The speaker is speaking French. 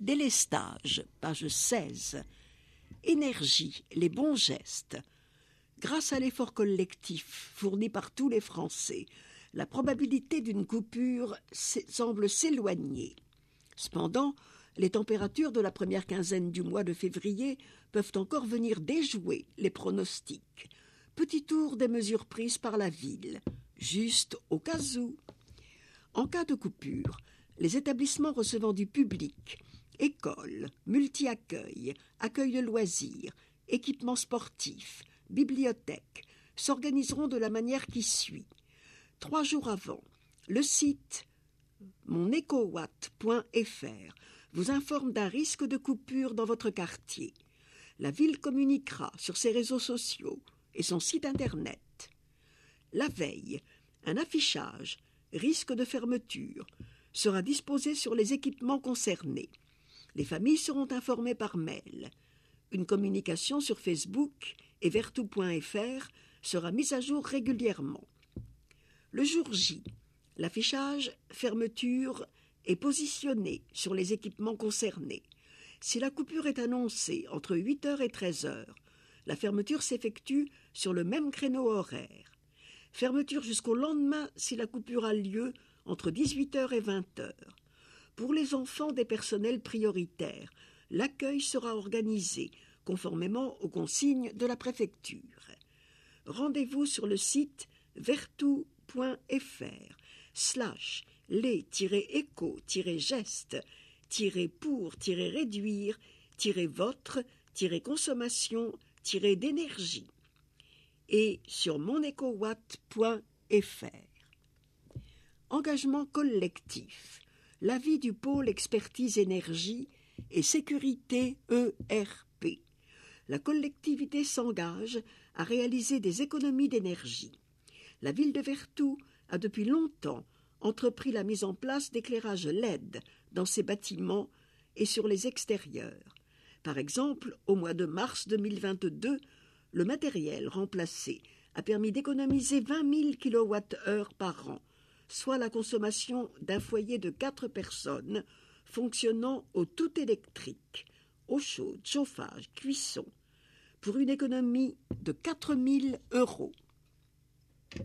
Délestage, page 16. Énergie, les bons gestes. Grâce à l'effort collectif fourni par tous les Français, la probabilité d'une coupure semble s'éloigner. Cependant, les températures de la première quinzaine du mois de février peuvent encore venir déjouer les pronostics. Petit tour des mesures prises par la ville, juste au cas où. En cas de coupure, les établissements recevant du public, écoles, multi-accueils, accueil de loisirs, équipements sportifs, bibliothèques, s'organiseront de la manière qui suit. 3 jours avant, le site monecowatt.fr vous informe d'un risque de coupure dans votre quartier. La ville communiquera sur ses réseaux sociaux et son site internet. La veille, un affichage « Risque de fermeture » sera disposé sur les équipements concernés. Les familles seront informées par mail. Une communication sur Facebook et vertou.fr sera mise à jour régulièrement. Le jour J, l'affichage « Fermeture » est positionné sur les équipements concernés. Si la coupure est annoncée entre 8h et 13h, la fermeture s'effectue sur le même créneau horaire. Fermeture jusqu'au lendemain si la coupure a lieu entre 18h et 20h. Pour les enfants des personnels prioritaires, l'accueil sera organisé conformément aux consignes de la préfecture. Rendez-vous sur le site vertu.fr/les-éco-gestes-votre-consommation-d'énergie et sur monecowatt.fr. Engagement collectif. L'avis du pôle expertise énergie et sécurité ERP. La collectivité s'engage à réaliser des économies d'énergie. La ville de Vertou a depuis longtemps entrepris la mise en place d'éclairage LED dans ses bâtiments et sur les extérieurs. Par exemple, au mois de mars 2022, le matériel remplacé a permis d'économiser 20 000 kWh par an, soit la consommation d'un foyer de 4 personnes fonctionnant au tout électrique, eau chaude, chauffage, cuisson, pour une économie de 4 000 €.